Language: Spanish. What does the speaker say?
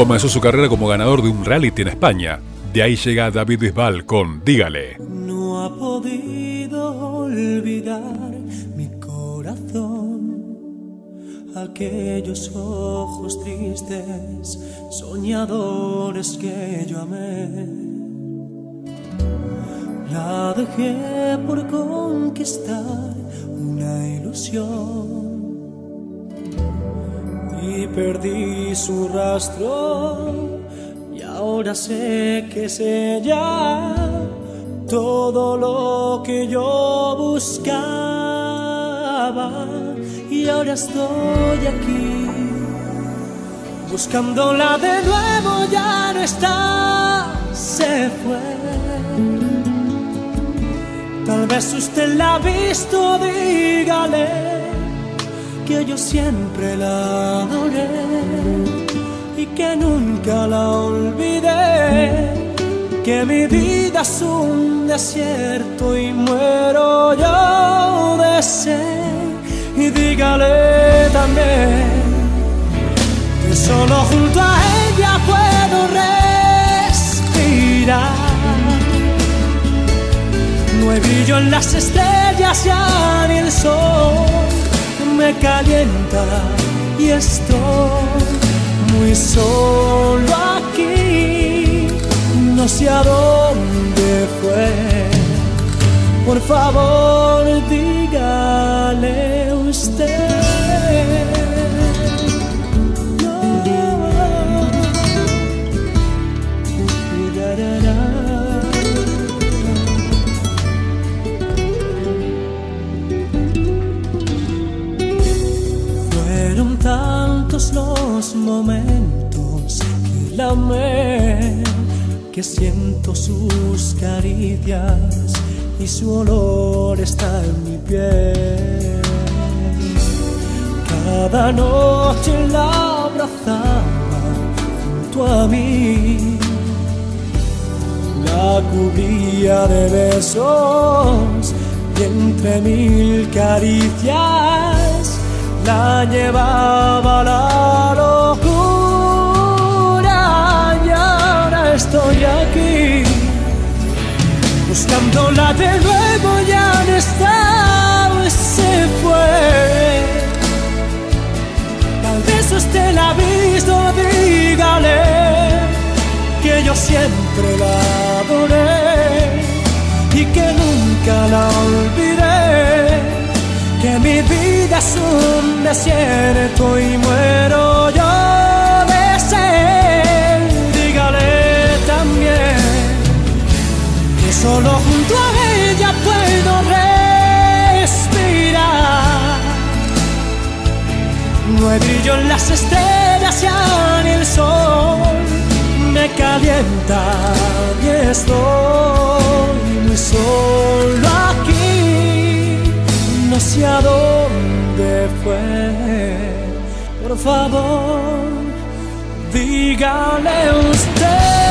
comenzó su carrera como ganador de un reality en España. De ahí llega David Bisbal con Dígale. No ha podido olvidar mi corazón aquellos ojos tristes, soñadores que yo amé. La dejé por conquistar una ilusión y perdí su rastro, y ahora sé que es ella todo lo que yo buscaba, y ahora estoy aquí buscándola de nuevo. Ya no está, se fue. Tal vez usted la ha visto, dígale que yo siempre la adoré y que nunca la olvidé, que mi vida es un desierto y muero yo de sed. Y dígale también que solo junto a ella puedo respirar. No hay brillo en las estrellas, ya ni el sol me calienta y estoy muy solo aquí. No sé a dónde fue. Por favor, dígale usted. Fueron tantos los momentos que la amé, que siento sus caricias y su olor está en mi piel. Cada noche la abrazaba junto a mí, la cubría de besos y entre mil caricias la llevaba a la locura. Y ahora estoy aquí buscándola de nuevo, ya no está, se fue. Tal vez usted la ha visto, dígale que yo siempre la adoré y que nunca la olvidé, que mi vida es un desierto y muero yo de sed. Dígale también que solo junto a ella puedo respirar. No hay brillo en las estrellas, ya ni el sol me calienta y estoy muy solo aquí. No sé a dónde fue. Por favor, dígale usted.